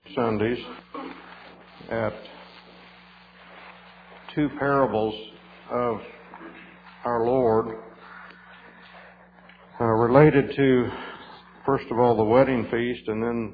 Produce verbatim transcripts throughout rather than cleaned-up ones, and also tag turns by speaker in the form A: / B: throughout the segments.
A: Sundays at two parables of our Lord uh, related to, first of all, the wedding feast, and then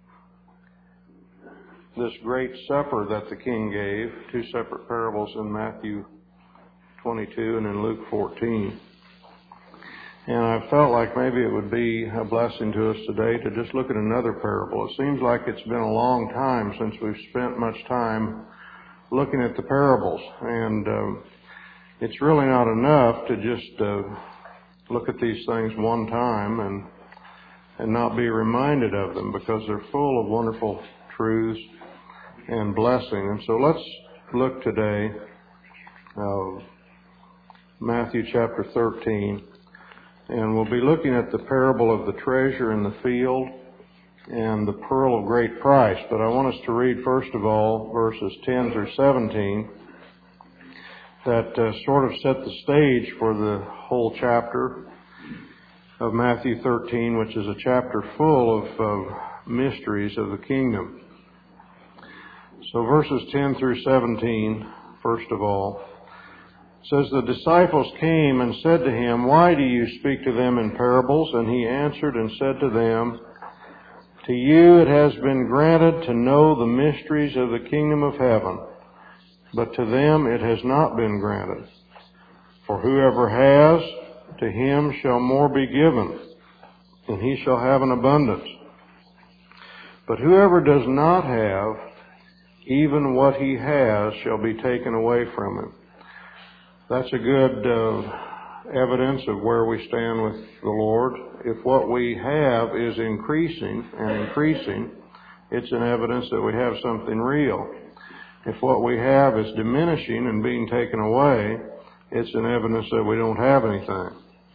A: this great supper that the King gave, two separate parables in Matthew twenty-two and in Luke fourteen. And I felt like maybe it would be a blessing to us today to just look at another parable. It seems like it's been a long time since we've spent much time looking at the parables. And um, it's really not enough to just uh, look at these things one time and and not be reminded of them, because they're full of wonderful truths and blessing. And so let's look today at Matthew chapter thirteen. And we'll be looking at the parable of the treasure in the field and the pearl of great price. But I want us to read, first of all, verses ten through seventeen that uh, sort of set the stage for the whole chapter of Matthew thirteen, which is a chapter full of, of mysteries of the kingdom. So verses ten through seventeen, first of all, says, "The disciples came and said to him, 'Why do you speak to them in parables?' And he answered and said to them, 'To you it has been granted to know the mysteries of the kingdom of heaven, but to them it has not been granted. For whoever has, to him shall more be given, and he shall have an abundance. But whoever does not have, even what he has shall be taken away from him.'" That's a good uh, evidence of where we stand with the Lord. If what we have is increasing and increasing, it's an evidence that we have something real. If what we have is diminishing and being taken away, it's an evidence that we don't have anything.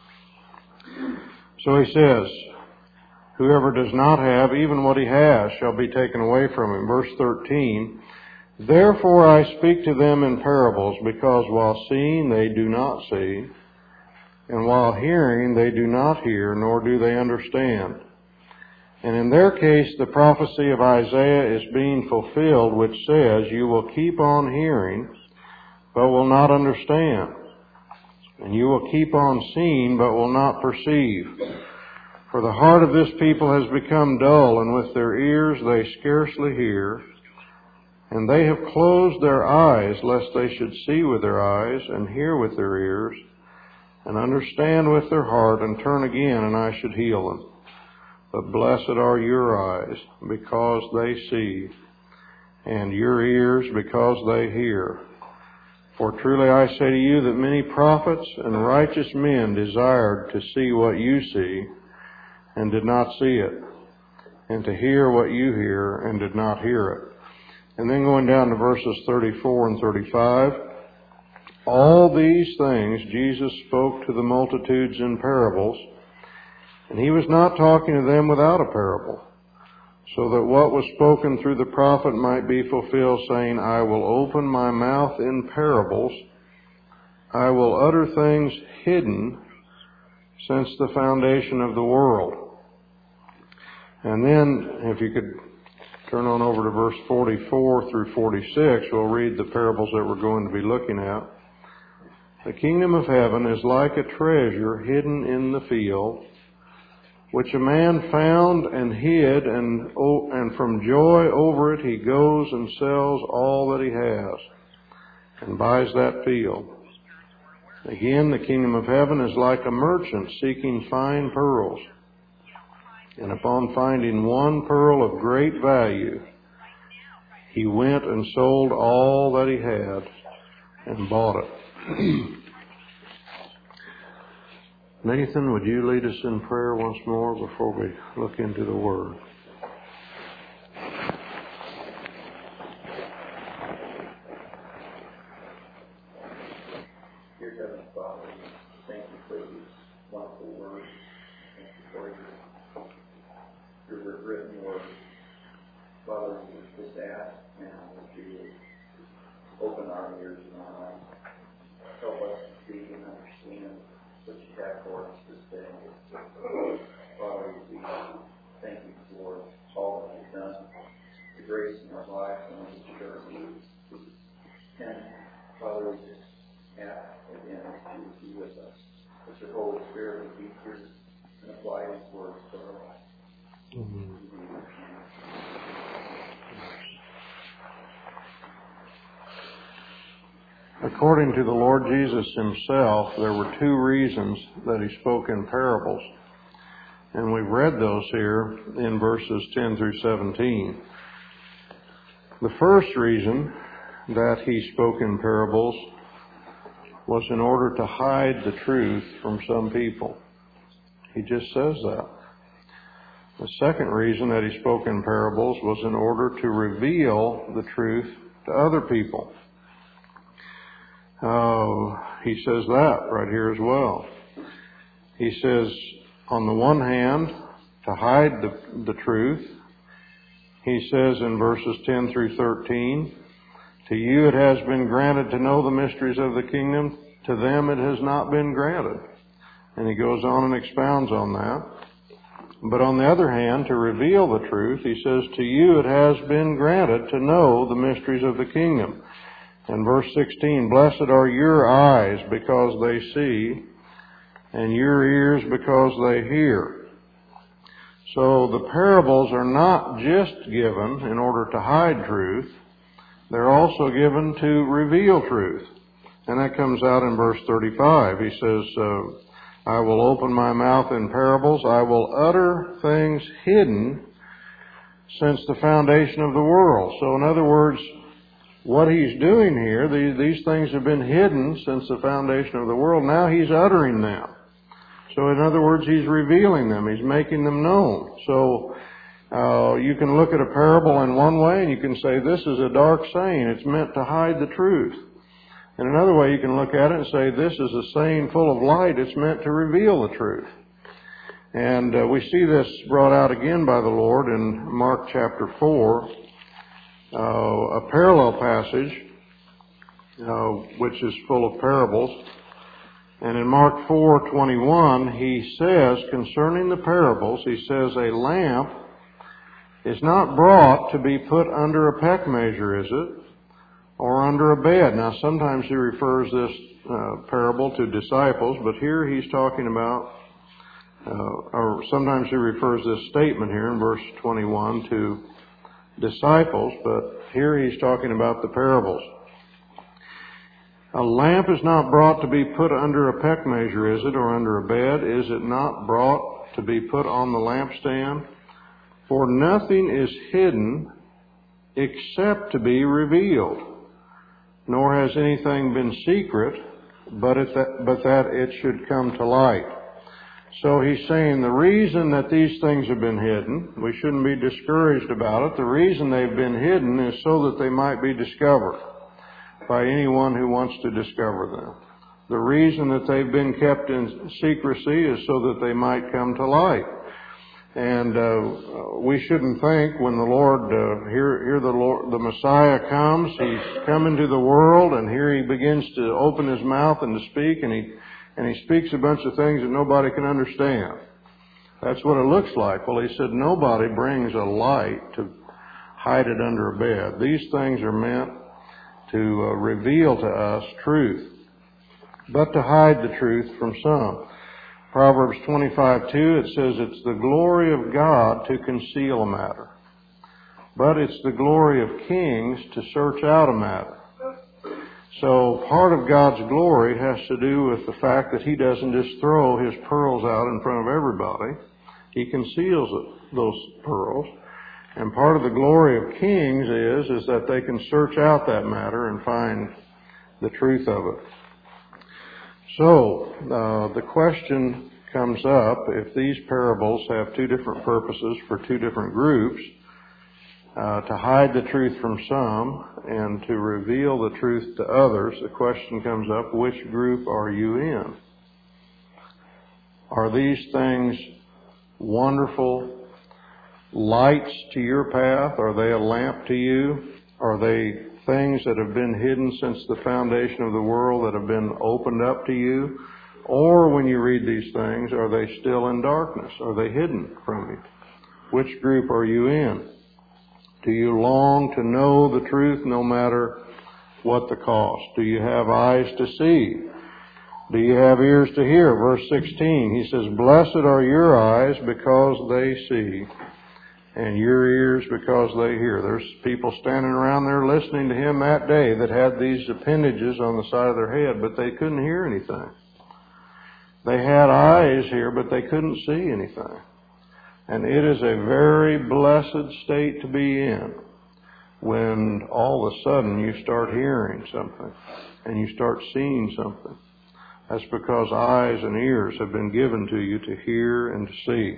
A: So he says, whoever does not have, even what he has shall be taken away from him. Verse thirteen, "Therefore I speak to them in parables, because while seeing they do not see, and while hearing they do not hear, nor do they understand. And in their case the prophecy of Isaiah is being fulfilled, which says, 'You will keep on hearing, but will not understand. And you will keep on seeing, but will not perceive. For the heart of this people has become dull, and with their ears they scarcely hear. And they have closed their eyes, lest they should see with their eyes, and hear with their ears, and understand with their heart, and turn again, and I should heal them. But blessed are your eyes, because they see, and your ears, because they hear. For truly I say to you that many prophets and righteous men desired to see what you see, and did not see it, and to hear what you hear, and did not hear it.'" And then going down to verses thirty-four and thirty-five, "All these things Jesus spoke to the multitudes in parables, and he was not talking to them without a parable, so that what was spoken through the prophet might be fulfilled, saying, 'I will open my mouth in parables. I will utter things hidden since the foundation of the world.'" And then, if you could turn on over to verse forty-four through forty-six. We'll read the parables that we're going to be looking at. "The kingdom of heaven is like a treasure hidden in the field, which a man found and hid, and, oh, and from joy over it he goes and sells all that he has, and buys that field. Again, the kingdom of heaven is like a merchant seeking fine pearls. And upon finding one pearl of great value, he went and sold all that he had and bought it." Nathan, would you lead us in prayer once more before we look into the Word?
B: Dear Heavenly Father, thank you for these wonderful words. Thank you for your your written word. Father, we just ask now that you would open our ears and our eyes. Help us to see and understand what you have for us this day. Father, we thank you for all that you've done, that grace in our life and on each other. And Father, we just ask again that you would be with us, that your Holy Spirit would be here and apply His words to our life. Mm-hmm.
A: According to the Lord Jesus Himself, there were two reasons that He spoke in parables. And we've read those here in verses ten through seventeen. The first reason that He spoke in parables was in order to hide the truth from some people. He just says that. The second reason that He spoke in parables was in order to reveal the truth to other people. Uh, he says that right here as well. He says, on the one hand, to hide the, the truth. He says in verses ten through thirteen, to you it has been granted to know the mysteries of the kingdom. To them it has not been granted. And he goes on and expounds on that. But on the other hand, to reveal the truth, he says, to you it has been granted to know the mysteries of the kingdom. And verse sixteen, blessed are your eyes because they see, and your ears because they hear. So the parables are not just given in order to hide truth, they're also given to reveal truth. And that comes out in verse thirty-five. He says, uh, I will open my mouth in parables, I will utter things hidden since the foundation of the world. So in other words, what He's doing here, these, these things have been hidden since the foundation of the world. Now He's uttering them. So in other words, He's revealing them. He's making them known. So uh, you can look at a parable in one way and you can say, this is a dark saying. It's meant to hide the truth. And another way you can look at it and say, this is a saying full of light. It's meant to reveal the truth. And uh, we see this brought out again by the Lord in Mark chapter four. Uh, a parallel passage, uh, which is full of parables. And in Mark four twenty-one, he says, concerning the parables, he says, a lamp is not brought to be put under a peck measure, is it? Or under a bed. Now, sometimes he refers this uh, parable to disciples, but here he's talking about, uh, or sometimes he refers this statement here in verse twenty-one to disciples, but here he's talking about the parables. A lamp is not brought to be put under a peck measure, is it, or under a bed? Is it not brought to be put on the lampstand? For nothing is hidden except to be revealed, nor has anything been secret, but, it that, but that it should come to light. So he's saying the reason that these things have been hidden, we shouldn't be discouraged about it. The reason they've been hidden is so that they might be discovered by anyone who wants to discover them. The reason that they've been kept in secrecy is so that they might come to light. And uh, we shouldn't think when the Lord, uh, here, here the Lord, the Messiah comes, He's come into the world, and here He begins to open His mouth and to speak, and He and He speaks a bunch of things that nobody can understand. That's what it looks like. Well, He said nobody brings a light to hide it under a bed. These things are meant to uh, reveal to us truth, but to hide the truth from some. Proverbs twenty-five two, it says it's the glory of God to conceal a matter, but it's the glory of kings to search out a matter. So part of God's glory has to do with the fact that He doesn't just throw His pearls out in front of everybody. He conceals it, those pearls. And part of the glory of kings is, is that they can search out that matter and find the truth of it. So, uh, the question comes up, if these parables have two different purposes for two different groups, uh, to hide the truth from some and to reveal the truth to others, the question comes up, which group are you in? Are these things wonderful lights to your path? Are they a lamp to you? Are they things that have been hidden since the foundation of the world that have been opened up to you? Or when you read these things, are they still in darkness? Are they hidden from you? Which group are you in? Do you long to know the truth no matter what the cost? Do you have eyes to see? Do you have ears to hear? Verse sixteen, he says, blessed are your eyes because they see, and your ears because they hear. There's people standing around there listening to him that day that had these appendages on the side of their head, but they couldn't hear anything. They had eyes here, but they couldn't see anything. And it is a very blessed state to be in when all of a sudden you start hearing something and you start seeing something. That's because eyes and ears have been given to you to hear and to see.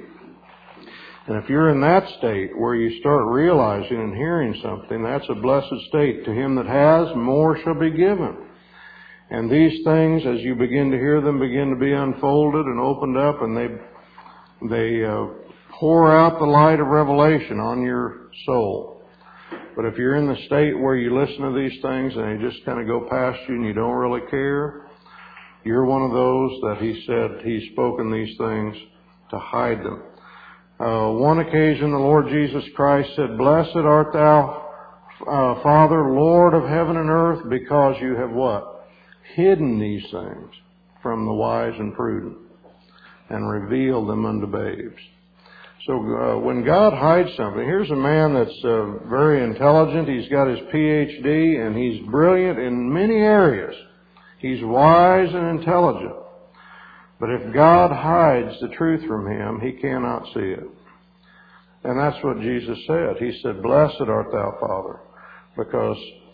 A: And if you're in that state where you start realizing and hearing something, that's a blessed state. To him that has, more shall be given. And these things, as you begin to hear them, begin to be unfolded and opened up, and they they uh, pour out the light of revelation on your soul. But if you're in the state where you listen to these things and they just kind of go past you and you don't really care, you're one of those that he said he's spoken these things to hide them. Uh, one occasion the Lord Jesus Christ said, blessed art thou, uh, Father, Lord of heaven and earth, because you have what? Hidden these things from the wise and prudent and revealed them unto babes. So uh, when God hides something, here's a man that's uh, very intelligent. He's got his P H D and he's brilliant in many areas. He's wise and intelligent. But if God hides the truth from him, he cannot see it. And that's what Jesus said. He said, blessed art thou, Father, because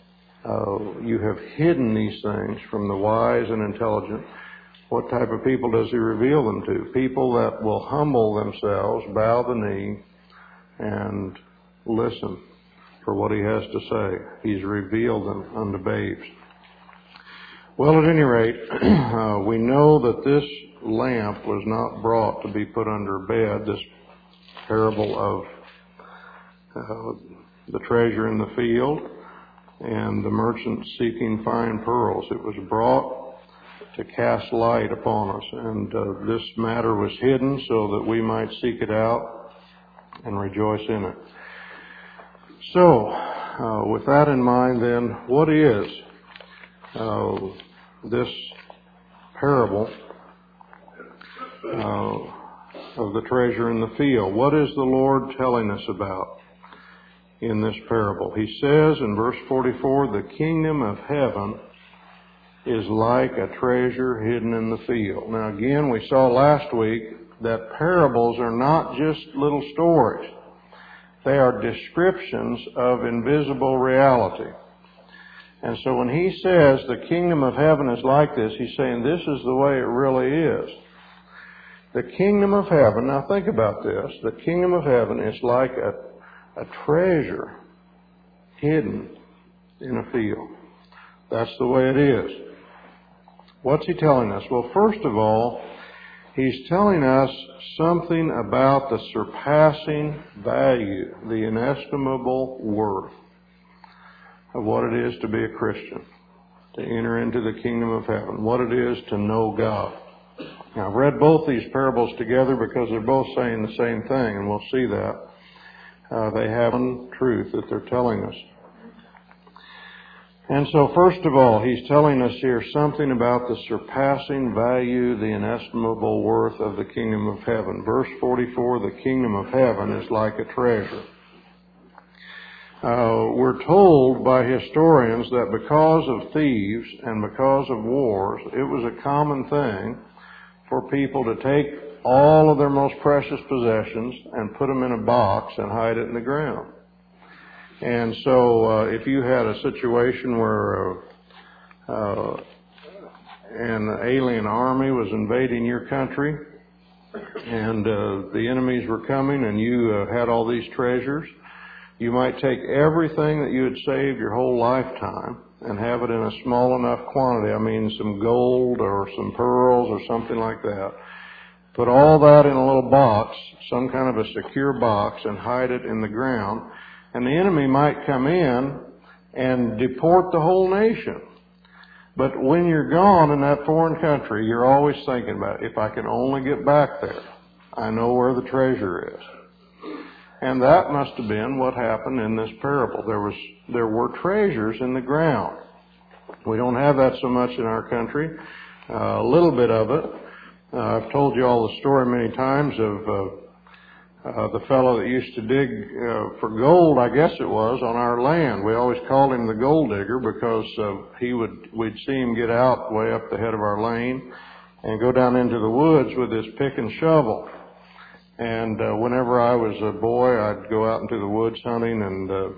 A: uh, you have hidden these things from the wise and intelligent. What type of people does he reveal them to? People that will humble themselves, bow the knee, and listen for what he has to say. He's revealed them unto babes. Well, at any rate, uh, we know that this lamp was not brought to be put under a bed, this parable of uh, the treasure in the field and the merchant seeking fine pearls. It was brought to cast light upon us, and uh, this matter was hidden so that we might seek it out and rejoice in it. So, uh, with that in mind then, what is uh, this parable uh, of the treasure in the field? What is the Lord telling us about in this parable? He says in verse forty-four, the kingdom of heaven is like a treasure hidden in the field. Now again, we saw last week that parables are not just little stories. They are descriptions of invisible reality. And so when he says the kingdom of heaven is like this, he's saying this is the way it really is. The kingdom of heaven, now think about this, the kingdom of heaven is like a, a treasure hidden in a field. That's the way it is. What's he telling us? Well, first of all, he's telling us something about the surpassing value, the inestimable worth of what it is to be a Christian, to enter into the kingdom of heaven, what it is to know God. Now, I've read both these parables together because they're both saying the same thing, and we'll see that. Uh, they have one truth that they're telling us. And so, first of all, he's telling us here something about the surpassing value, the inestimable worth of the kingdom of heaven. Verse forty-four, the kingdom of heaven is like a treasure. Uh, we're told by historians that because of thieves and because of wars, it was a common thing for people to take all of their most precious possessions and put them in a box and hide it in the ground. And so uh, if you had a situation where uh, uh, an alien army was invading your country and uh, the enemies were coming and you uh, had all these treasures, you might take everything that you had saved your whole lifetime and have it in a small enough quantity. I mean, some gold or some pearls or something like that. Put all that in a little box, some kind of a secure box, and hide it in the ground. And the enemy might come in and deport the whole nation. But when you're gone in that foreign country, you're always thinking about, if I can only get back there, I know where the treasure is. And that must have been what happened in this parable. There was, there were treasures in the ground. We don't have that so much in our country. Uh, a little bit of it. Uh, I've told you all the story many times of uh, uh, the fellow that used to dig uh, for gold, I guess it was, on our land. We always called him the gold digger because uh, he would, we'd see him get out way up the head of our lane and go down into the woods with his pick and shovel. And uh, whenever I was a boy, I'd go out into the woods hunting and uh,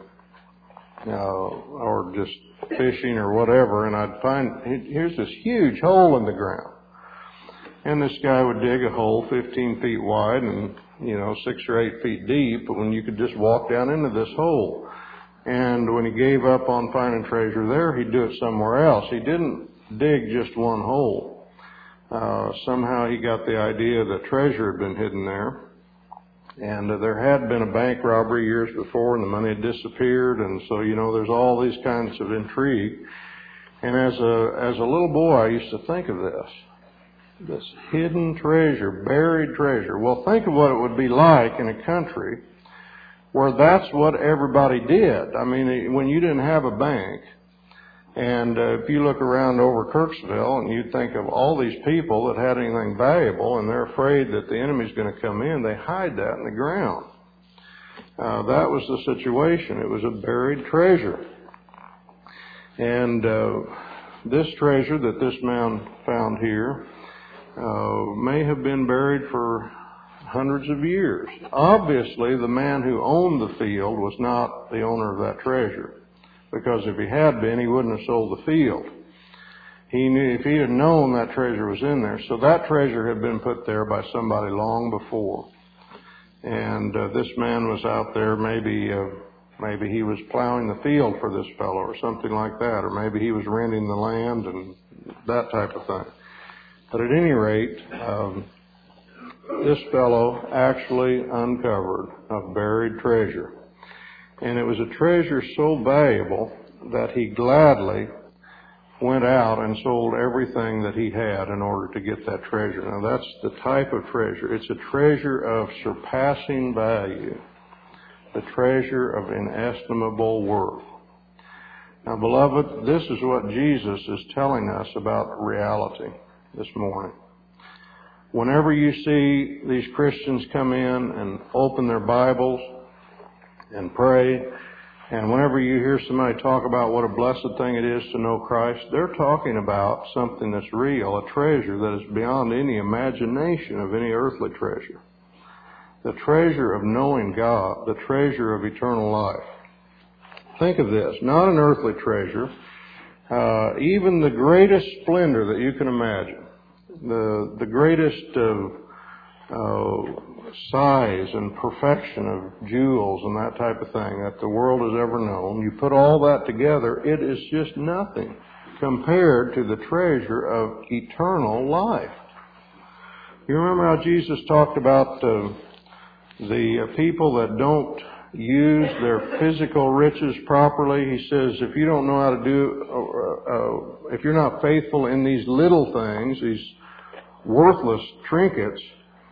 A: uh, or just fishing or whatever, and I'd find, here's this huge hole in the ground. And this guy would dig a hole fifteen feet wide and, you know, six or eight feet deep, but when you could just walk down into this hole. And when he gave up on finding treasure there, he'd do it somewhere else. He didn't dig just one hole. Uh, somehow he got the idea that treasure had been hidden there. And uh, there had been a bank robbery years before, and the money had disappeared, and so, you know, there's all these kinds of intrigue. And as a as a little boy, I used to think of this, this hidden treasure, buried treasure. Well, think of what it would be like in a country where that's what everybody did. I mean, when you didn't have a bank, and uh, if you look around over Kirksville and you think of all these people that had anything valuable and they're afraid that the enemy's going to come in, they hide that in the ground. Uh, that was the situation. It was a buried treasure. And uh, this treasure that this man found here uh, may have been buried for hundreds of years. Obviously, the man who owned the field was not the owner of that treasure. Because if he had been, he wouldn't have sold the field. He knew, if he had known that treasure was in there. So that treasure had been put there by somebody long before. And uh, this man was out there, maybe uh, maybe he was plowing the field for this fellow or something like that. Or maybe he was renting the land and that type of thing. But at any rate, um, this fellow actually uncovered a buried treasure. And it was a treasure so valuable that he gladly went out and sold everything that he had in order to get that treasure. Now, that's the type of treasure. It's a treasure of surpassing value, the treasure of inestimable worth. Now, beloved, this is what Jesus is telling us about reality this morning. Whenever you see these Christians come in and open their Bibles and pray, and whenever you hear somebody talk about what a blessed thing it is to know Christ, they're talking about something that's real, a treasure that is beyond any imagination of any earthly treasure. The treasure of knowing God, the treasure of eternal life. Think of this, not an earthly treasure, uh, even the greatest splendor that you can imagine, the, the greatest uh, uh, size and perfection of jewels and that type of thing that the world has ever known. You put all that together, it is just nothing compared to the treasure of eternal life. You remember how Jesus talked about uh, the uh, people that don't use their physical riches properly? He says, if you don't know how to do, uh, uh, if you're not faithful in these little things, these worthless trinkets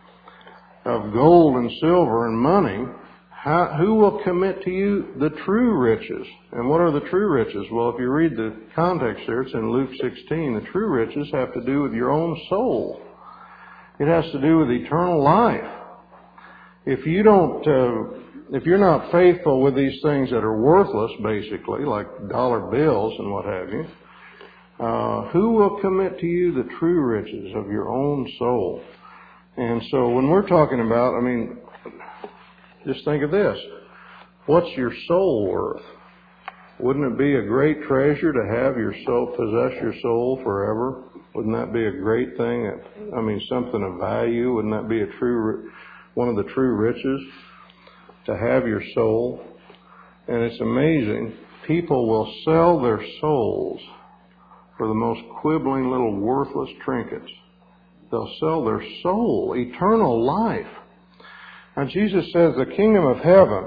A: of gold and silver and money, how, who will commit to you the true riches? And what are the true riches? Well, if you read the context there, it's in Luke sixteen. The true riches have to do with your own soul. It has to do with eternal life. If you don't, uh, if you're not faithful with these things that are worthless, basically, like dollar bills and what have you, uh, who will commit to you the true riches of your own soul? And so when we're talking about, I mean, just think of this. What's your soul worth? Wouldn't it be a great treasure to have your soul, possess your soul forever? Wouldn't that be a great thing? I mean, something of value. Wouldn't that be a true, one of the true riches? To have your soul. And it's amazing. People will sell their souls for the most quibbling little worthless trinkets. They'll sell their soul, eternal life. Now, Jesus says the kingdom of heaven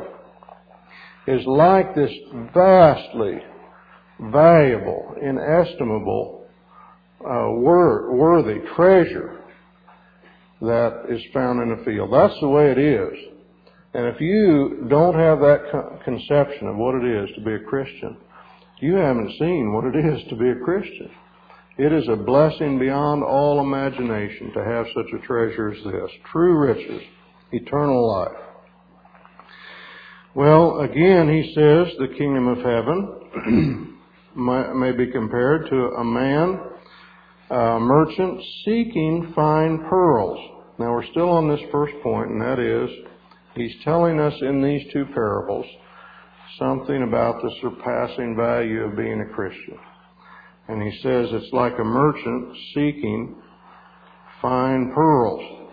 A: is like this vastly valuable, inestimable, uh, wor- worthy treasure that is found in the field. That's the way it is. And if you don't have that conception of what it is to be a Christian, you haven't seen what it is to be a Christian. It is a blessing beyond all imagination to have such a treasure as this. True riches, eternal life. Well, again, he says the kingdom of heaven may be compared to a man, a merchant, seeking fine pearls. Now, we're still on this first point, and that is, he's telling us in these two parables something about the surpassing value of being a Christian. And he says it's like a merchant seeking fine pearls.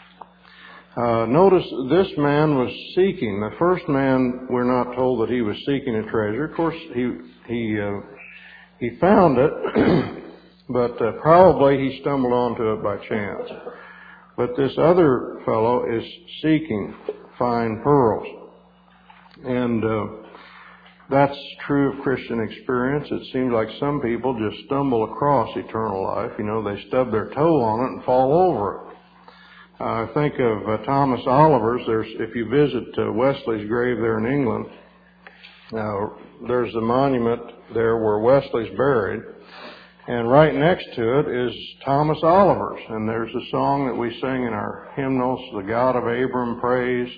A: Uh, notice this man was seeking. The first man, we're not told that he was seeking a treasure. Of course, he he uh, he found it, but uh, probably he stumbled onto it by chance. But this other fellow is seeking fine pearls. And uh, that's true of Christian experience. It seems like some people just stumble across eternal life. You know, they stub their toe on it and fall over it. I uh, think of uh, Thomas Oliver's. There's, if you visit uh, Wesley's grave there in England, uh, there's a monument there where Wesley's buried. And right next to it is Thomas Oliver's. And there's a song that we sing in our hymnals, The God of Abram Praise.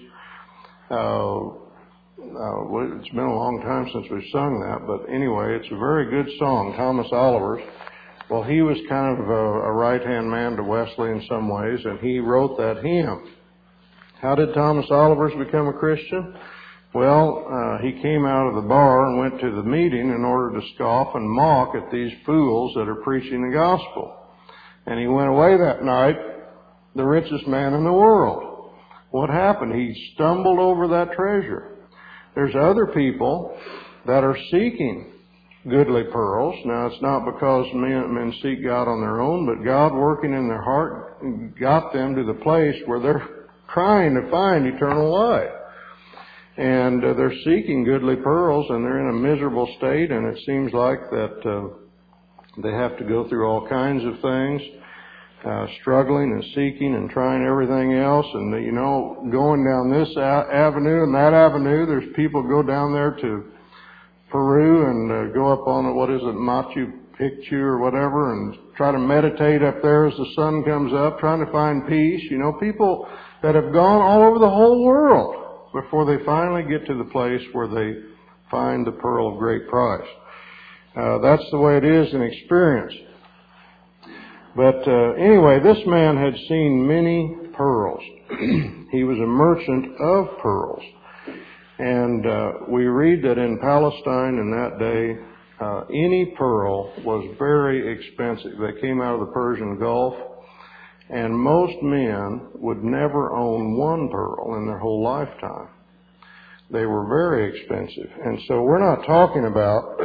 A: Uh, uh, it's been a long time since we've sung that, but anyway, it's a very good song, Thomas Oliver's. Well, he was kind of a, a right-hand man to Wesley in some ways, and he wrote that hymn. How did Thomas Oliver's become a Christian? Well, uh, he came out of the bar and went to the meeting in order to scoff and mock at these fools that are preaching the gospel. And he went away that night, the richest man in the world. What happened? He stumbled over that treasure. There's other people that are seeking goodly pearls. Now, it's not because men, men seek God on their own, but God working in their heart got them to the place where they're trying to find eternal life. And uh, they're seeking goodly pearls, and they're in a miserable state, and it seems like that uh, they have to go through all kinds of things, uh, struggling and seeking and trying everything else. And, uh, you know, going down this a- avenue and that avenue, there's people go down there to Peru and uh, go up on, what is it, Machu Picchu or whatever, and try to meditate up there as the sun comes up, trying to find peace. You know, people that have gone all over the whole world before they finally get to the place where they find the pearl of great price. Uh, that's the way it is in experience. But uh, anyway, this man had seen many pearls. He was a merchant of pearls. And uh, we read that in Palestine in that day, uh, any pearl was very expensive. They came out of the Persian Gulf. And most men would never own one pearl in their whole lifetime. They were very expensive. And so we're not talking about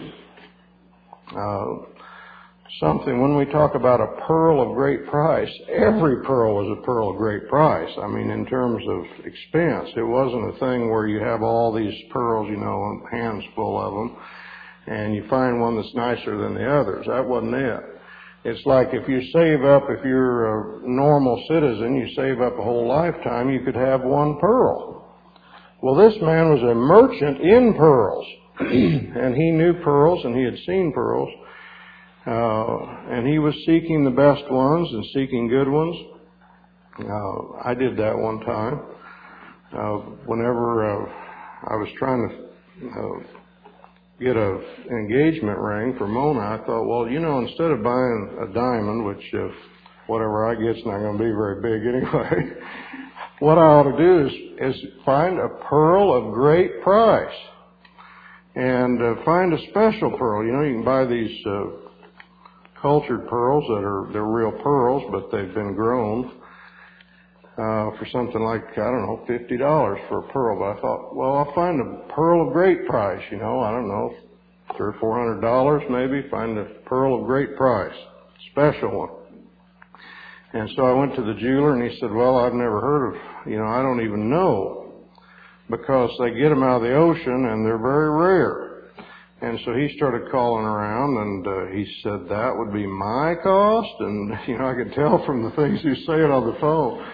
A: uh, something, when we talk about a pearl of great price, every pearl was a pearl of great price. I mean, in terms of expense. It wasn't a thing where you have all these pearls, you know, hands full of them, and you find one that's nicer than the others. That wasn't it. It's like if you save up, if you're a normal citizen, you save up a whole lifetime, you could have one pearl. Well, this man was a merchant in pearls, and he knew pearls, and he had seen pearls, uh, and he was seeking the best ones and seeking good ones. Uh, I did that one time. Uh, whenever uh, I was trying to uh, get a engagement ring for Mona, I thought, well, you know, instead of buying a diamond, which uh, whatever I get's not going to be very big anyway, what I ought to do is, is find a pearl of great price and uh, find a special pearl. You know, you can buy these uh, cultured pearls that are, they're real pearls, but they've been grown Uh, for something like, I don't know, fifty dollars for a pearl. But I thought, well, I'll find a pearl of great price, you know, I don't know, three or four hundred dollars maybe, find a pearl of great price, special one. And so I went to the jeweler and he said, well, I've never heard of, you know, I don't even know, because they get them out of the ocean and they're very rare. And so he started calling around, and uh, he said that would be my cost. And, you know, I could tell from the things he was saying on the phone,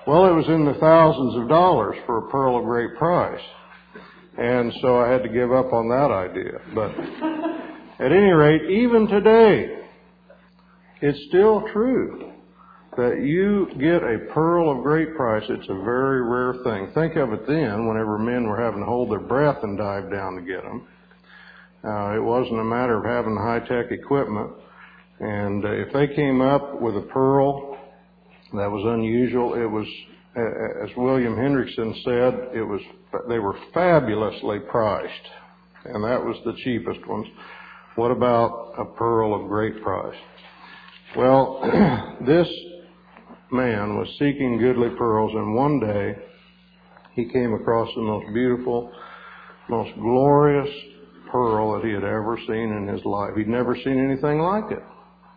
A: Well, it was in the thousands of dollars for a pearl of great price. And so I had to give up on that idea. But at any rate, even today, it's still true that you get a pearl of great price. It's a very rare thing. Think of it then, whenever men were having to hold their breath and dive down to get them. Uh, it wasn't a matter of having high-tech equipment. And uh, if they came up with a pearl that was unusual, it was, uh, as William Hendrickson said, it was they were fabulously priced. And that was the cheapest ones. What about a pearl of great price? Well, this man was seeking goodly pearls, and one day he came across the most beautiful, most glorious pearl that he had ever seen in his life. He'd never seen anything like it.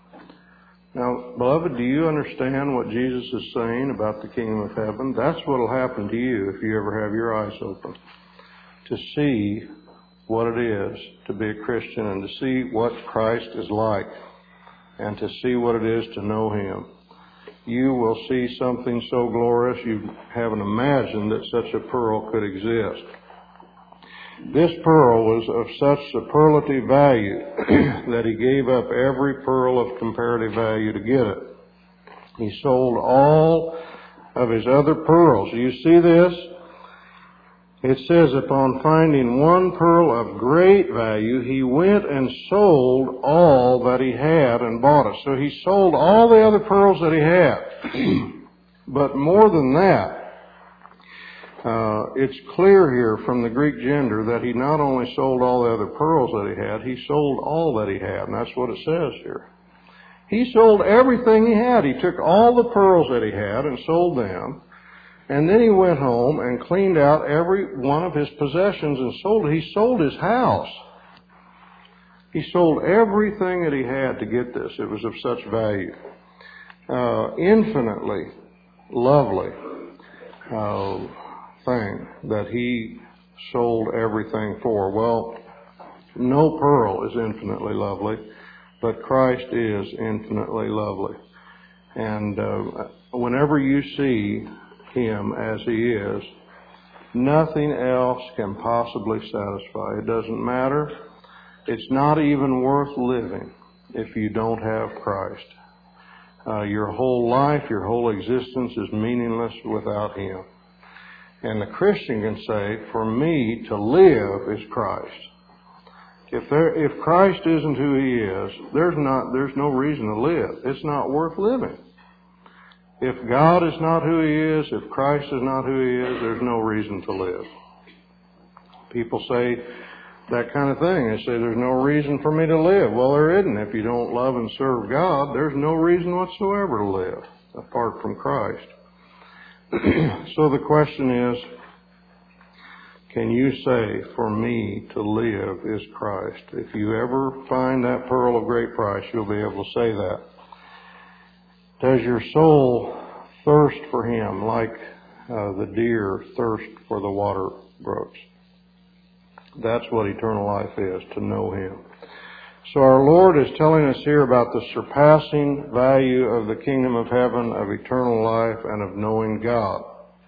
A: Now, beloved, do you understand what Jesus is saying about the kingdom of heaven? That's what will happen to you if you ever have your eyes open, to see what it is to be a Christian and to see what Christ is like and to see what it is to know Him. You will see something so glorious you haven't imagined that such a pearl could exist. This pearl was of such superlative value that he gave up every pearl of comparative value to get it. He sold all of his other pearls. You see this? It says, upon finding one pearl of great value, he went and sold all that he had and bought it. So he sold all the other pearls that he had. But more than that, uh, it's clear here from the Greek gender that he not only sold all the other pearls that he had, he sold all that he had. And that's what it says here. He sold everything he had. He took all the pearls that he had and sold them. And then he went home and cleaned out every one of his possessions and sold it. He sold his house. He sold everything that he had to get this. It was of such value. Uh, infinitely lovely uh, thing that he sold everything for. Well, no pearl is infinitely lovely, but Christ is infinitely lovely. And uh, whenever you see Him as He is, nothing else can possibly satisfy. It doesn't matter. It's not even worth living if you don't have Christ. Uh, your whole life, your whole existence is meaningless without Him. And the Christian can say, for me to live is Christ. If there, if Christ isn't who He is, there's not, there's no reason to live. It's not worth living. If God is not who He is, if Christ is not who He is, there's no reason to live. People say that kind of thing. They say there's no reason for me to live. Well, there isn't. If you don't love and serve God, there's no reason whatsoever to live apart from Christ. So the question is, can you say, for me to live is Christ? If you ever find that pearl of great price, you'll be able to say that. Does your soul thirst for Him like uh, the deer thirst for the water brooks? That's what eternal life is, to know Him. So our Lord is telling us here about the surpassing value of the kingdom of heaven, of eternal life, and of knowing God.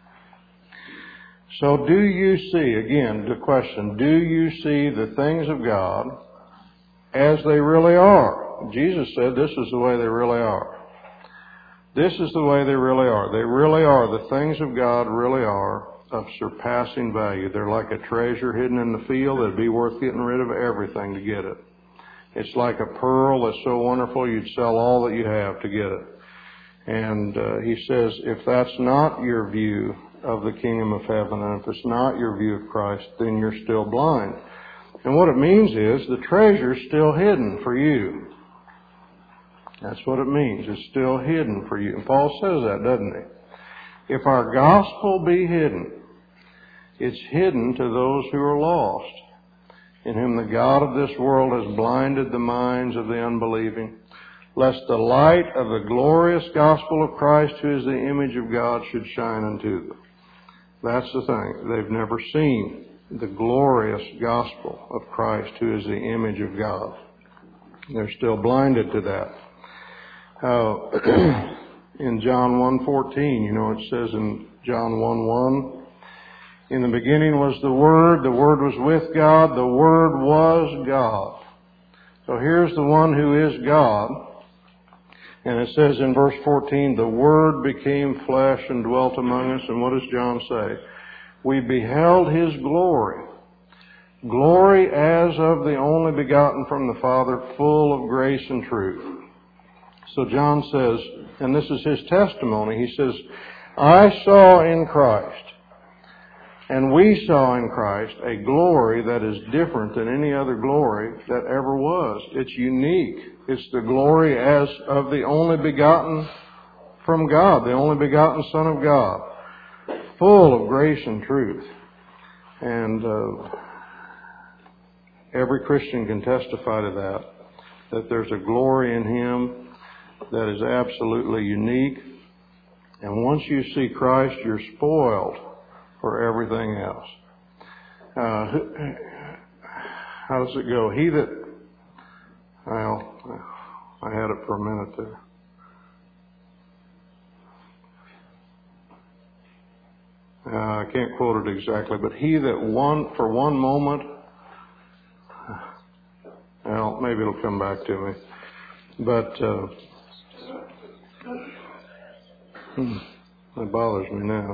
A: So do you see, again, the question, do you see the things of God as they really are? Jesus said this is the way they really are. This is the way they really are. They really are. The things of God really are of surpassing value. They're like a treasure hidden in the field. It'd be worth getting rid of everything to get it. It's like a pearl that's so wonderful you'd sell all that you have to get it. And uh, He says, if that's not your view of the kingdom of heaven, and if it's not your view of Christ, then you're still blind. And what it means is the treasure's still hidden for you. That's what it means. It's still hidden for you. And Paul says that, doesn't he? If our gospel be hidden, it's hidden to those who are lost, in whom the God of this world has blinded the minds of the unbelieving, lest the light of the glorious gospel of Christ, who is the image of God, should shine unto them. That's the thing. They've never seen the glorious gospel of Christ, who is the image of God. They're still blinded to that. Uh, in John one fourteen. You know, it says in John one one, in the beginning was the Word, the Word was with God, the Word was God. So here's the one who is God. And it says in verse fourteen, the Word became flesh and dwelt among us. And what does John say? We beheld His glory. Glory as of the only begotten from the Father, full of grace and truth. So John says, and this is his testimony, he says, I saw in Christ, and we saw in Christ, a glory that is different than any other glory that ever was. It's unique. It's the glory as of the only begotten from God, the only begotten Son of God, full of grace and truth. And uh, every Christian can testify to that, that there's a glory in Him that is absolutely unique. And once you see Christ, you're spoiled for everything else. Uh, how does it go? He that, well, I had it for a minute there. Uh, I can't quote it exactly, but he that one, for one moment, well, maybe it'll come back to me. But, uh, hmm, it bothers me now.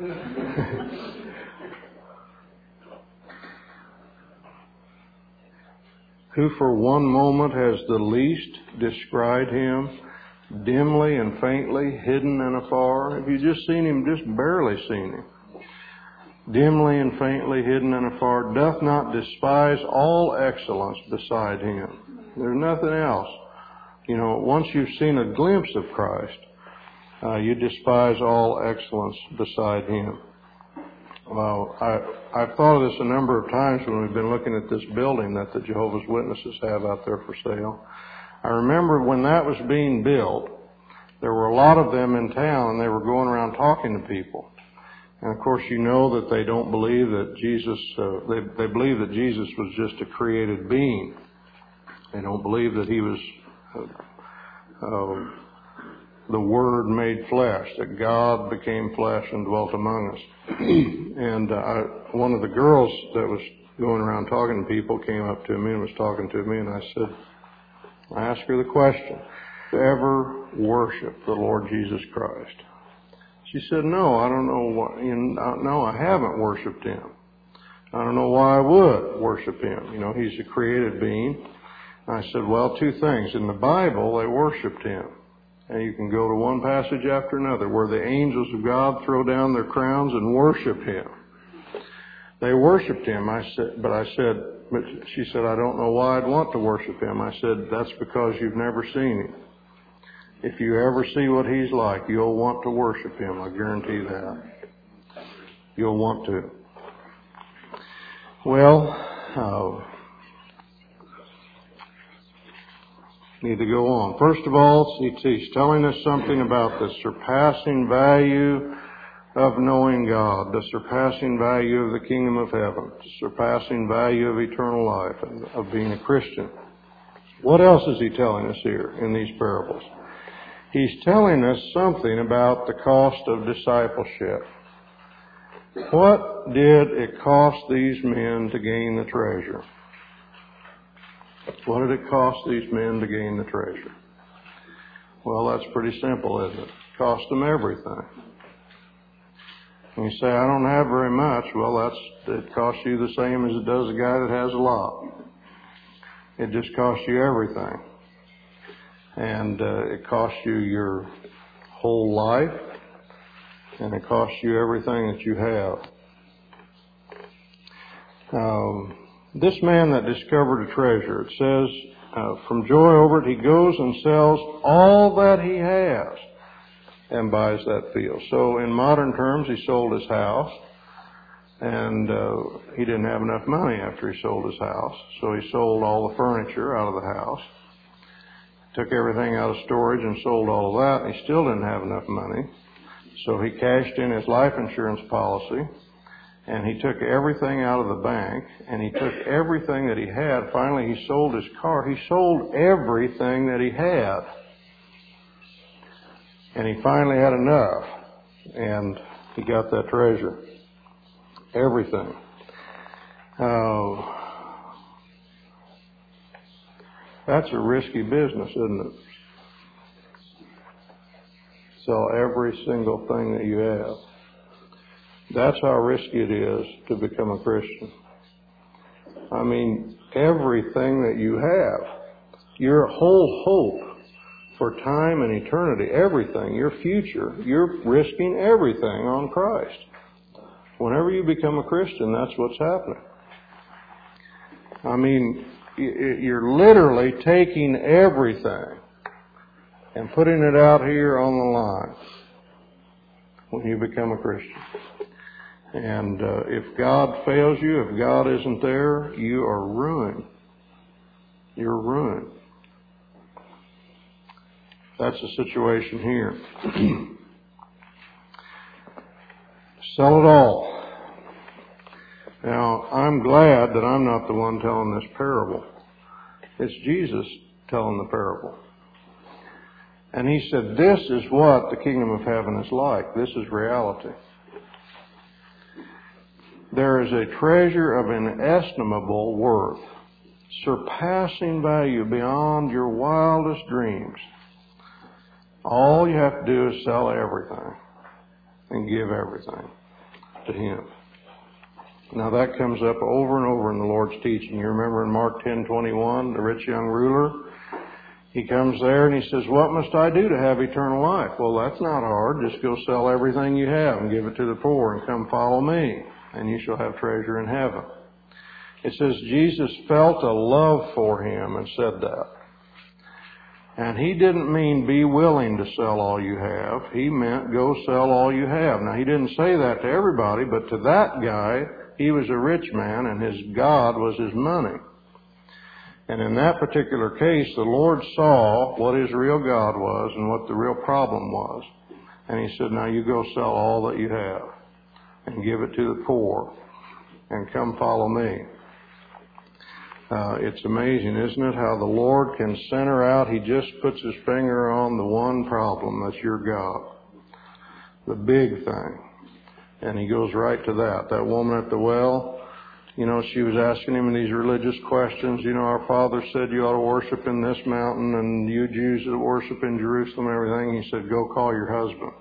A: Who for one moment has the least descried Him, dimly and faintly, hidden and afar? Have you just seen Him, just barely seen Him? Dimly and faintly, hidden and afar, doth not despise all excellence beside Him. There's nothing else. You know, once you've seen a glimpse of Christ, uh, you despise all excellence beside Him. Well, I, I've thought of this a number of times when we've been looking at this building that the Jehovah's Witnesses have out there for sale. I remember when that was being built, there were a lot of them in town, and they were going around talking to people. And of course, you know that they don't believe that Jesus, uh, they, they believe that Jesus was just a created being. They don't believe that He was uh, uh, the Word made flesh, that God became flesh and dwelt among us. And uh, I, one of the girls that was going around talking to people came up to me and was talking to me, and I said, I asked her the question, ever worship the Lord Jesus Christ? She said, no, I don't know why, you know, no, I haven't worshiped Him. I don't know why I would worship Him. You know, He's a created being. I said, well, two things. In the Bible, they worshiped Him. And you can go to one passage after another where the angels of God throw down their crowns and worship Him. They worshiped Him. I said, but I said, but she said, I don't know why I'd want to worship Him. I said, that's because you've never seen Him. If you ever see what He's like, you'll want to worship Him. I guarantee that. You'll want to. Well, uh, need to go on. First of all, he's telling us something about the surpassing value of knowing God, the surpassing value of the kingdom of heaven, the surpassing value of eternal life, and of being a Christian. What else is he telling us here in these parables? He's telling us something about the cost of discipleship. What did it cost these men to gain the treasure? What did it cost these men to gain the treasure? Well, that's pretty simple, isn't it? It cost them everything. And you say, I don't have very much. Well, that's it costs you the same as it does a guy that has a lot. It just costs you everything. And uh, it costs you your whole life, and it costs you everything that you have. Um, this man that discovered a treasure, it says, uh, from joy over it, he goes and sells all that he has and buys that field. So in modern terms, he sold his house, and uh, he didn't have enough money after he sold his house. So he sold all the furniture out of the house, took everything out of storage and sold all of that, and he still didn't have enough money. So he cashed in his life insurance policy, and he took everything out of the bank, and he took everything that he had. Finally, he sold his car. He sold everything that he had. And he finally had enough, and he got that treasure. Everything. Uh, that's a risky business, isn't it? Sell every single thing that you have. That's how risky it is to become a Christian. I mean, everything that you have, your whole hope for time and eternity, everything, your future, you're risking everything on Christ. Whenever you become a Christian, that's what's happening. I mean, you're literally taking everything and putting it out here on the line when you become a Christian. And uh, if God fails you, if God isn't there, you are ruined. You're ruined. That's the situation here. Sell it all. Now, I'm glad that I'm not the one telling this parable. It's Jesus telling the parable. And he said, this is what the kingdom of heaven is like. This is reality. There is a treasure of inestimable worth, surpassing value beyond your wildest dreams. All you have to do is sell everything and give everything to Him. Now that comes up over and over in the Lord's teaching. You remember in Mark ten twenty-one, the rich young ruler? He comes there and he says, what must I do to have eternal life? Well, that's not hard. Just go sell everything you have and give it to the poor and come follow me, and you shall have treasure in heaven. It says Jesus felt a love for him and said that. And he didn't mean be willing to sell all you have. He meant go sell all you have. Now, he didn't say that to everybody, but to that guy, he was a rich man and his God was his money. And in that particular case, the Lord saw what his real God was and what the real problem was. And he said, now you go sell all that you have and give it to the poor and come follow me. Uh, it's amazing, isn't it, how the Lord can center out. He just puts his finger on the one problem that's your God, the big thing. And he goes right to that. That woman at the well, you know, she was asking him these religious questions. You know, our Father said you ought to worship in this mountain, and you Jews that worship in Jerusalem and everything. He said, go call your husband.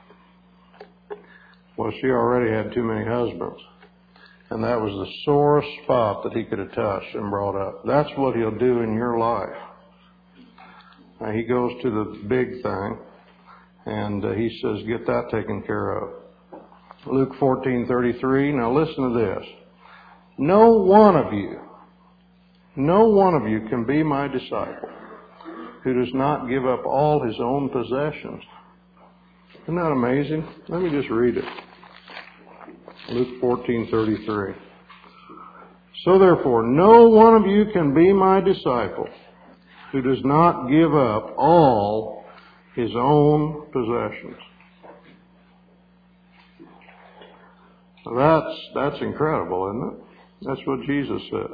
A: Well, she already had too many husbands. And that was the sorest spot that he could have touched and brought up. That's what he'll do in your life. Now, he goes to the big thing, and uh, he says, get that taken care of. Luke fourteen thirty-three. Now listen to this. No one of you, no one of you can be my disciple who does not give up all his own possessions. Isn't that amazing? Let me just read it. Luke fourteen thirty-three. So therefore, no one of you can be my disciple who does not give up all his own possessions. That's, that's incredible, isn't it? That's what Jesus says.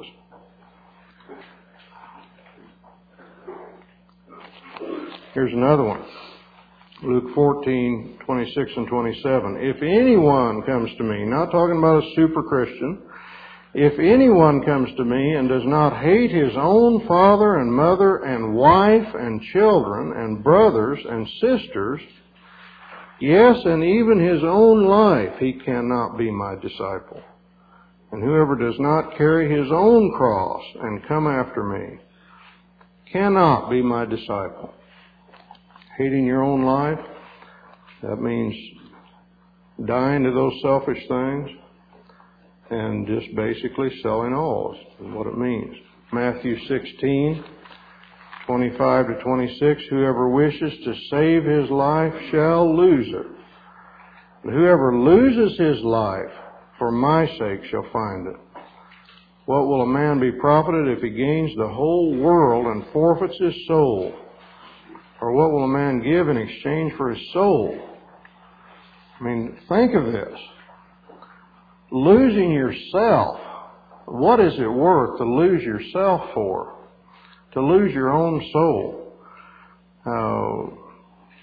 A: Here's another one. Luke fourteen, twenty-six and twenty-seven. If anyone comes to me, not talking about a super Christian, if anyone comes to me and does not hate his own father and mother and wife and children and brothers and sisters, yes, and even his own life, he cannot be my disciple. And whoever does not carry his own cross and come after me cannot be my disciple. Hating your own life, that means dying to those selfish things and just basically selling all is what it means. Matthew sixteen, twenty-five to twenty-six, whoever wishes to save his life shall lose it. But whoever loses his life for my sake shall find it. What will a man be profited if he gains the whole world and forfeits his soul? Or what will a man give in exchange for his soul? I mean, think of this. Losing yourself. What is it worth to lose yourself for? To lose your own soul. Uh,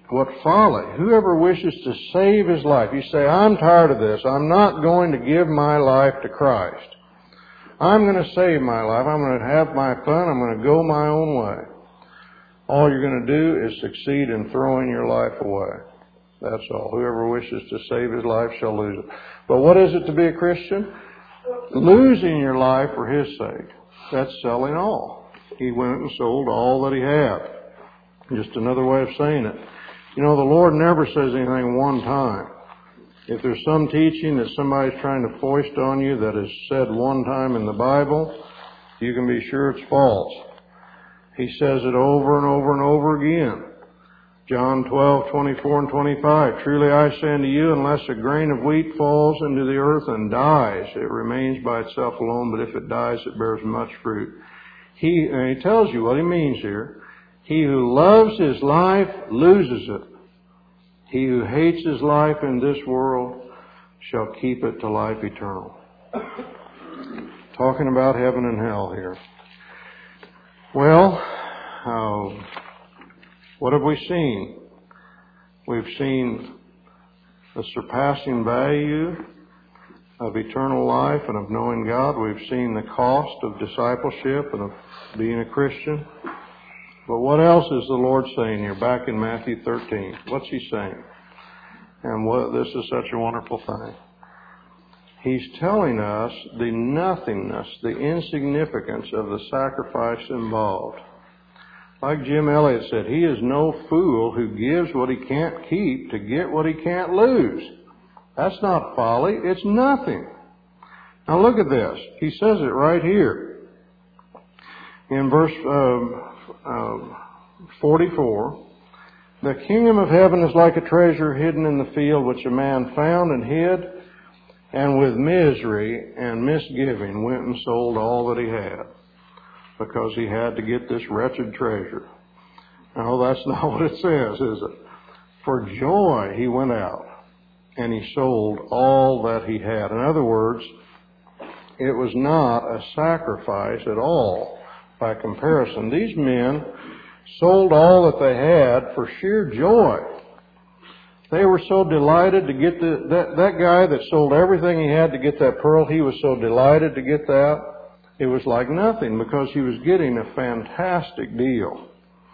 A: What folly. Whoever wishes to save his life. You say, I'm tired of this. I'm not going to give my life to Christ. I'm going to save my life. I'm going to have my fun. I'm going to go my own way. All you're going to do is succeed in throwing your life away. That's all. Whoever wishes to save his life shall lose it. But what is it to be a Christian? Losing your life for His sake. That's selling all. He went and sold all that he had. Just another way of saying it. You know, the Lord never says anything one time. If there's some teaching that somebody's trying to foist on you that is said one time in the Bible, you can be sure it's false. He says it over and over and over again. John twelve, twenty-four and twenty-five. Truly I say unto you, unless a grain of wheat falls into the earth and dies, it remains by itself alone, but if it dies, it bears much fruit. He, and he tells you what he means here. He who loves his life loses it. He who hates his life in this world shall keep it to life eternal. Talking about heaven and hell here. Well, uh, what have we seen? We've seen the surpassing value of eternal life and of knowing God. We've seen the cost of discipleship and of being a Christian. But what else is the Lord saying here back in Matthew thirteen? What's He saying? And what, this is such a wonderful thing. He's telling us the nothingness, the insignificance of the sacrifice involved. Like Jim Elliot said, he is no fool who gives what he can't keep to get what he can't lose. That's not folly. It's nothing. Now look at this. He says it right here. In verse um, um, forty-four, the kingdom of heaven is like a treasure hidden in the field, which a man found and hid, and with misery and misgiving went and sold all that he had, because he had to get this wretched treasure. No, that's not what it says, is it? For joy he went out, and he sold all that he had. In other words, it was not a sacrifice at all by comparison. These men sold all that they had for sheer joy. They were so delighted to get the, that, that guy that sold everything he had to get that pearl, he was so delighted to get that. It was like nothing because he was getting a fantastic deal.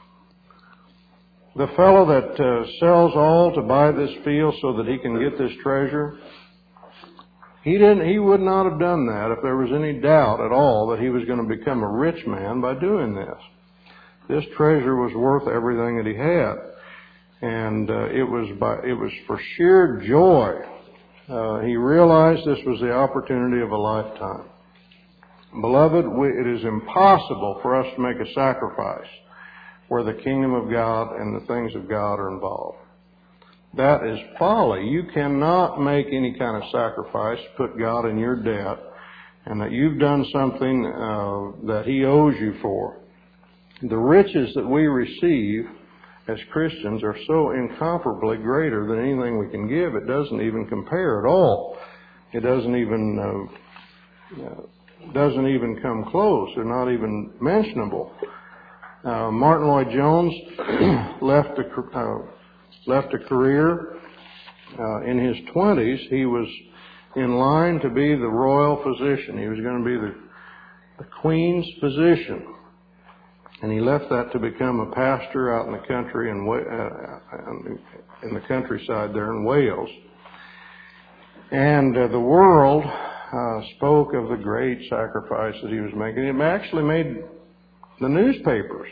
A: The fellow that uh, sells all to buy this field so that he can get this treasure, he didn't. He would not have done that if there was any doubt at all that he was going to become a rich man by doing this. This treasure was worth everything that he had, and uh, it was by it was for sheer joy. Uh, he realized this was the opportunity of a lifetime. Beloved, we, it is impossible for us to make a sacrifice where the kingdom of God and the things of God are involved. That is folly. You cannot make any kind of sacrifice to put God in your debt and that you've done something uh, that He owes you for. The riches that we receive as Christians are so incomparably greater than anything we can give. It doesn't even compare at all. It doesn't even uh, uh, doesn't even come close. They're not even mentionable. Uh, Martin Lloyd-Jones left a uh, left a career uh, in his twenties. He was in line to be the royal physician. He was going to be the, the Queen's physician. And he left that to become a pastor out in the country in, uh, in the countryside there in Wales. And uh, the world uh, spoke of the great sacrifices he was making. It actually made the newspapers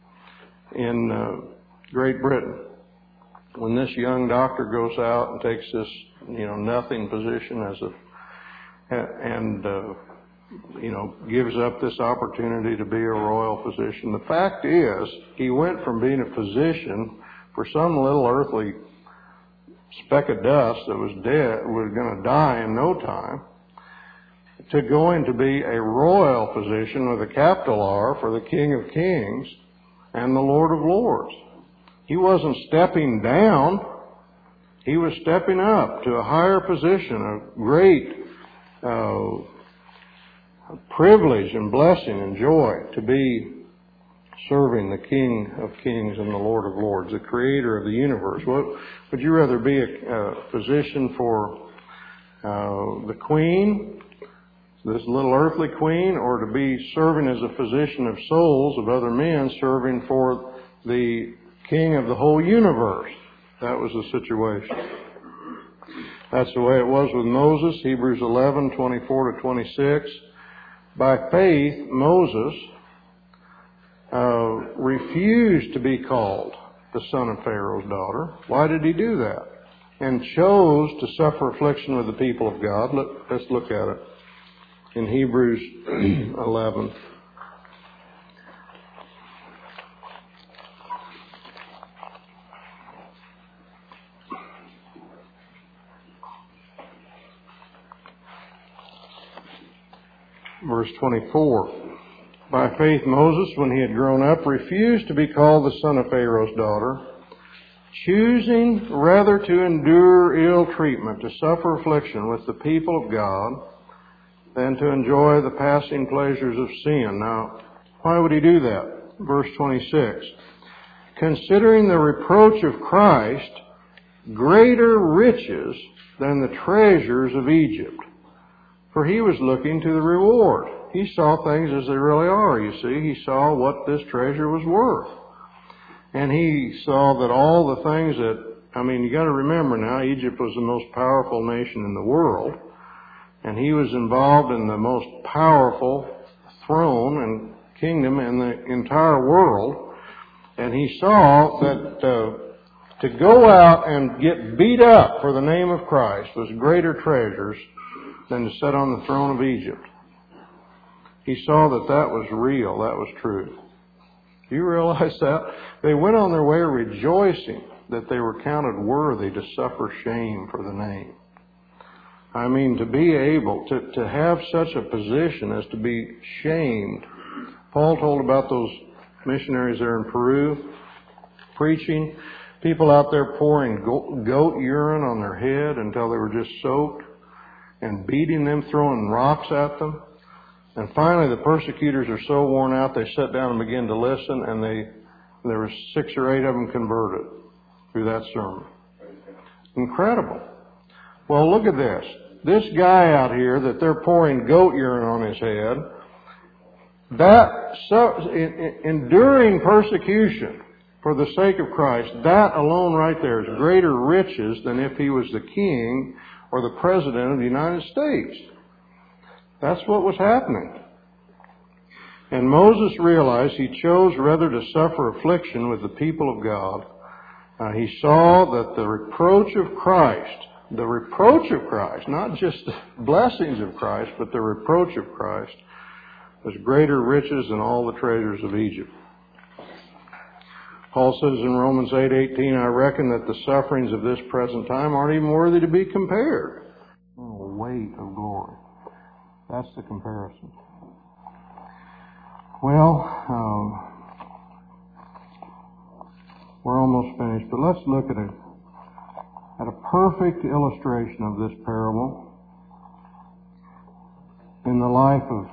A: in uh, Great Britain. When this young doctor goes out and takes this, you know, nothing position as a, and, uh, you know, gives up this opportunity to be a royal physician. The fact is, he went from being a physician for some little earthly speck of dust that was dead, was going to die in no time, to going to be a royal physician with a capital R for the King of Kings and the Lord of Lords. He wasn't stepping down. He was stepping up to a higher position, a great uh, privilege and blessing and joy to be serving the King of Kings and the Lord of Lords, the Creator of the universe. What, would you rather be a, a physician for uh, the Queen, this little earthly queen, or to be serving as a physician of souls of other men, serving for the King of the whole universe? That was the situation. That's the way it was with Moses, Hebrews eleven, twenty-four to twenty-six. By faith, Moses uh, refused to be called the son of Pharaoh's daughter. Why did he do that? And chose to suffer affliction with the people of God. Look, let's look at it in Hebrews eleven. Verse twenty-four. By faith Moses, when he had grown up, refused to be called the son of Pharaoh's daughter, choosing rather to endure ill treatment, to suffer affliction with the people of God, than to enjoy the passing pleasures of sin. Now, why would he do that? Verse twenty-six. Considering the reproach of Christ greater riches than the treasures of Egypt. For he was looking to the reward. He saw things as they really are, you see. He saw what this treasure was worth. And he saw that all the things that, I mean, you got to remember now, Egypt was the most powerful nation in the world. And he was involved in the most powerful throne and kingdom in the entire world. And he saw that uh, to go out and get beat up for the name of Christ was greater treasures than to sit on the throne of Egypt. He saw that that was real, that was true. Do you realize that? They went on their way rejoicing that they were counted worthy to suffer shame for the name. I mean, to be able to, to have such a position as to be shamed. Paul told about those missionaries there in Peru, preaching, people out there pouring goat urine on their head until they were just soaked, and beating them, throwing rocks at them. And finally, the persecutors are so worn out, they sat down and began to listen, and they there were six or eight of them converted through that sermon. Incredible. Well, look at this. This guy out here that they're pouring goat urine on his head, that so, in, in, enduring persecution for the sake of Christ, that alone right there is greater riches than if he was the king or the president of the United States. That's what was happening. And Moses realized he chose rather to suffer affliction with the people of God. Uh, he saw that the reproach of Christ, the reproach of Christ, not just the blessings of Christ, but the reproach of Christ, was greater riches than all the treasures of Egypt. Paul says in Romans eight eighteen, I reckon that the sufferings of this present time aren't even worthy to be compared. Oh, weight of glory. That's the comparison. Well, um, we're almost finished, but let's look at a, at a perfect illustration of this parable in the life of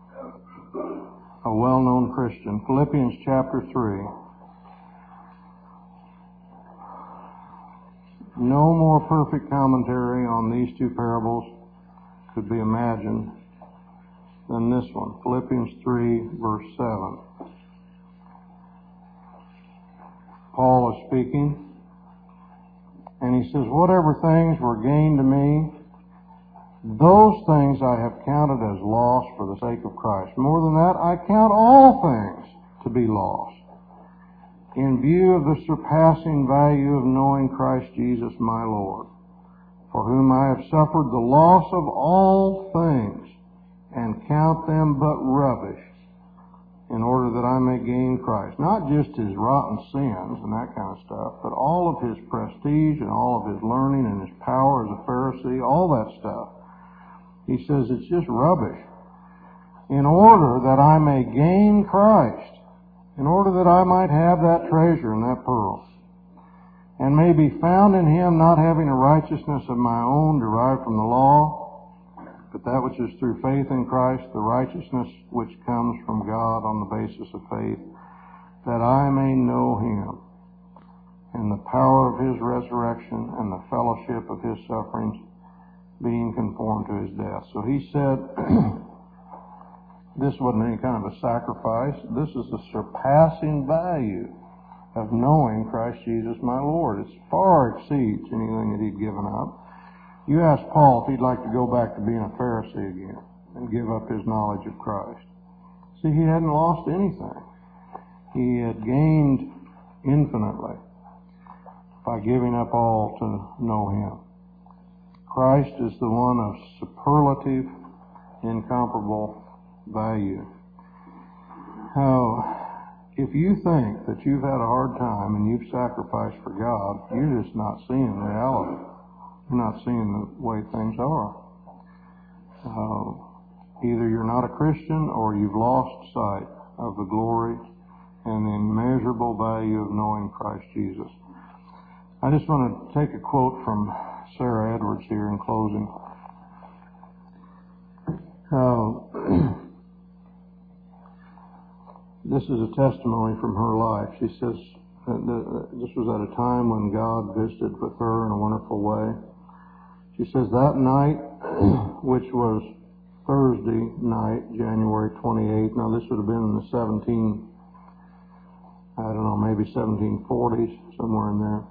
A: a well-known Christian. Philippians chapter three. No more perfect commentary on these two parables could be imagined than this one. Philippians three, verse seven. Paul is speaking, and he says, whatever things were gained to me, those things I have counted as loss for the sake of Christ. More than that, I count all things to be lost, in view of the surpassing value of knowing Christ Jesus my Lord, for whom I have suffered the loss of all things, and count them but rubbish, in order that I may gain Christ. Not just his rotten sins and that kind of stuff, but all of his prestige and all of his learning and his power as a Pharisee, all that stuff. He says it's just rubbish, in order that I may gain Christ, in order that I might have that treasure and that pearl, and may be found in him, not having a righteousness of my own derived from the law, but that which is through faith in Christ, the righteousness which comes from God on the basis of faith, that I may know him, and the power of his resurrection, and the fellowship of his sufferings, being conformed to his death. So he said, this wasn't any kind of a sacrifice. This is the surpassing value of knowing Christ Jesus my Lord. It far exceeds anything that he'd given up. You ask Paul if he'd like to go back to being a Pharisee again and give up his knowledge of Christ. See, he hadn't lost anything. He had gained infinitely by giving up all to know him. Christ is the one of superlative, incomparable value. Now, if you think that you've had a hard time and you've sacrificed for God, you're just not seeing reality. You're not seeing the way things are. Uh, either you're not a Christian or you've lost sight of the glory and the immeasurable value of knowing Christ Jesus. I just want to take a quote from Sarah Edwards here in closing. Uh, this is a testimony from her life. She says that this was at a time when God visited with her in a wonderful way. She says, that night, which was Thursday night, January twenty-eighth, now this would have been in the seventeen, I don't know, maybe seventeen forties, somewhere in there.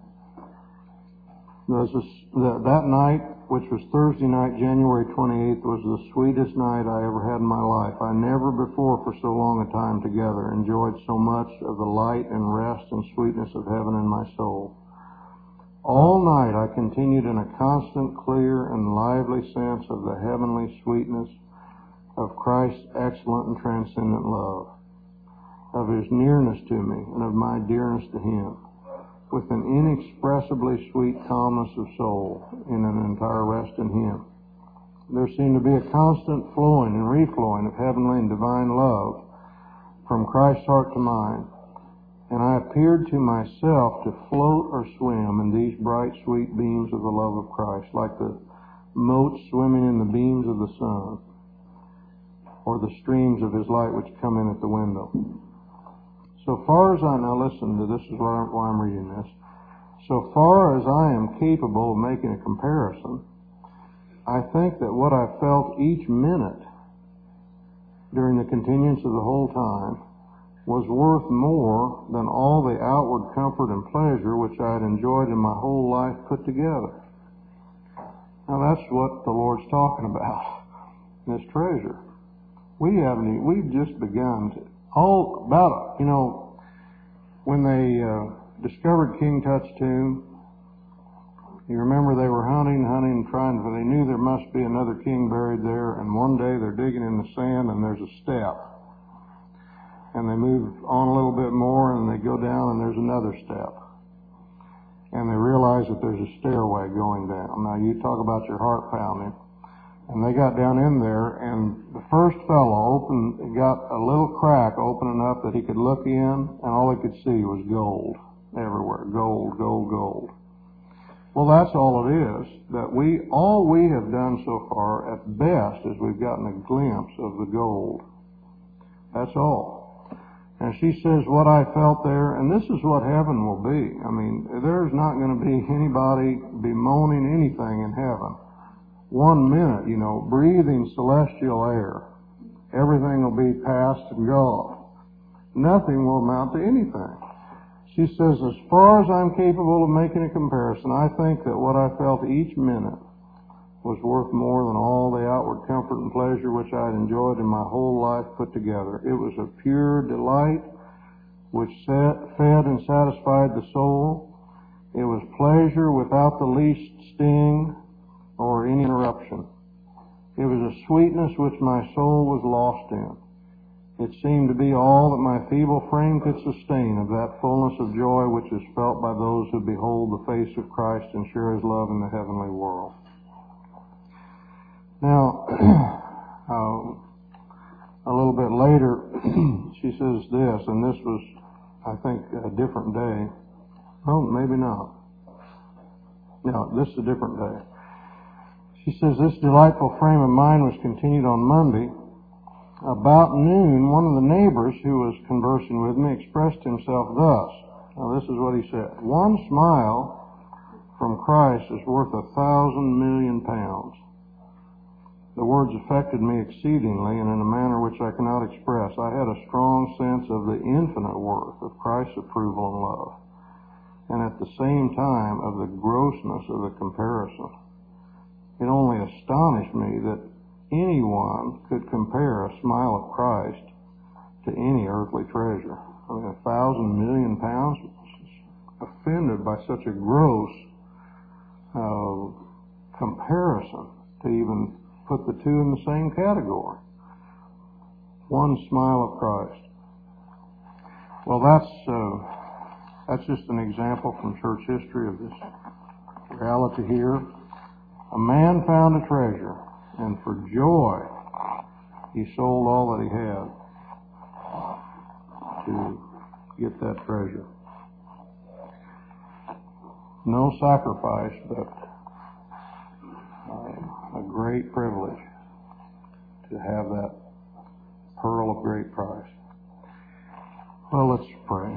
A: This is, that, that night, which was Thursday night, January twenty-eighth, was the sweetest night I ever had in my life. I never before, for so long a time together, enjoyed so much of the light and rest and sweetness of heaven in my soul. All night I continued in a constant, clear, and lively sense of the heavenly sweetness of Christ's excellent and transcendent love, of his nearness to me, and of my dearness to him, with an inexpressibly sweet calmness of soul in an entire rest in him. There seemed to be a constant flowing and reflowing of heavenly and divine love from Christ's heart to mine, and I appeared to myself to float or swim in these bright, sweet beams of the love of Christ, like the motes swimming in the beams of the sun, or the streams of his light which come in at the window. So far as I, now listen to this is why I'm reading this. So far as I am capable of making a comparison, I think that what I felt each minute during the continuance of the whole time was worth more than all the outward comfort and pleasure which I had enjoyed in my whole life put together. Now that's what the Lord's talking about, this treasure. We haven't, we've just begun to, all about it. You know, when they uh, discovered King Tut's tomb, you remember they were hunting, hunting, trying, for they knew there must be another king buried there, and one day they're digging in the sand and there's a step. And they move on a little bit more and they go down and there's another step. And they realize that there's a stairway going down. Now you talk about your heart pounding. And they got down in there and the first fellow opened, got a little crack open enough that he could look in and all he could see was gold everywhere. Gold, gold, gold. Well, that's all it is. That we, all we have done so far at best is we've gotten a glimpse of the gold. That's all. And she says what I felt there, and this is what heaven will be. I mean, there's not going to be anybody bemoaning anything in heaven. One minute, you know, breathing celestial air. Everything will be past and gone. Nothing will amount to anything. She says, as far as I'm capable of making a comparison, I think that what I felt each minute was worth more than all the outward comfort and pleasure which I had enjoyed in my whole life put together. It was a pure delight which set, fed and satisfied the soul. It was pleasure without the least sting or any interruption. It was a sweetness which my soul was lost in. It seemed to be all that my feeble frame could sustain of that fullness of joy which is felt by those who behold the face of Christ and share his love in the heavenly world. Now, um, a little bit later, she says this, and this was, I think, a different day. Oh, maybe not. No, this is a different day. She says, this delightful frame of mind was continued on Monday, About noon, one of the neighbors who was conversing with me expressed himself thus. Now, this is what he said. One smile from Christ is worth a thousand million pounds. The words affected me exceedingly and in a manner which I cannot express. I had a strong sense of the infinite worth of Christ's approval and love, and at the same time of the grossness of the comparison. It only astonished me that anyone could compare a smile of Christ to any earthly treasure. I mean, a thousand million pounds, offended by such a gross uh, comparison to even put the two in the same category. One smile of Christ. Well, that's uh, that's just an example from church history of this reality here. A man found a treasure, and for joy he sold all that he had to get that treasure. No sacrifice, but uh, a great privilege to have that pearl of great price. Well, let's pray.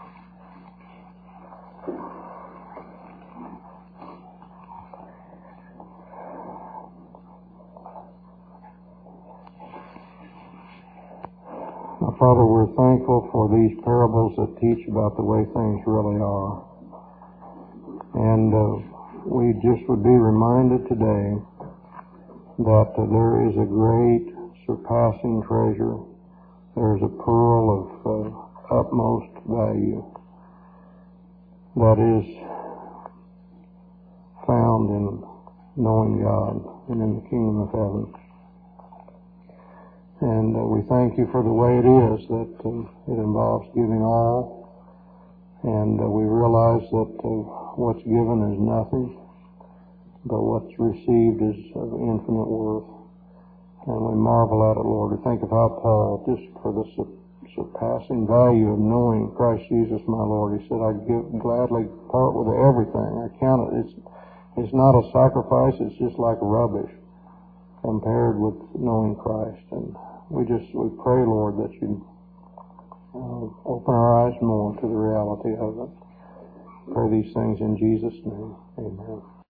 A: Now, Father, we're thankful for these parables that teach about the way things really are. And uh, we just would be reminded today that uh, there is a great surpassing treasure. There's a pearl of uh, utmost value that is found in knowing God and in the kingdom of heaven. And uh, we thank you for the way it is, that uh, it involves giving all. And uh, we realize that uh, what's given is nothing, but what's received is of infinite worth. And we marvel at it, Lord. We think of how Paul, just for the su- surpassing value of knowing Christ Jesus, my Lord, he said, I'd give, gladly part with everything. I count it. It's, it's not a sacrifice. It's just like rubbish compared with knowing Christ. And we just, we pray, Lord, that you Uh, open our eyes more to the reality of it. Pray these things in Jesus' name. Amen.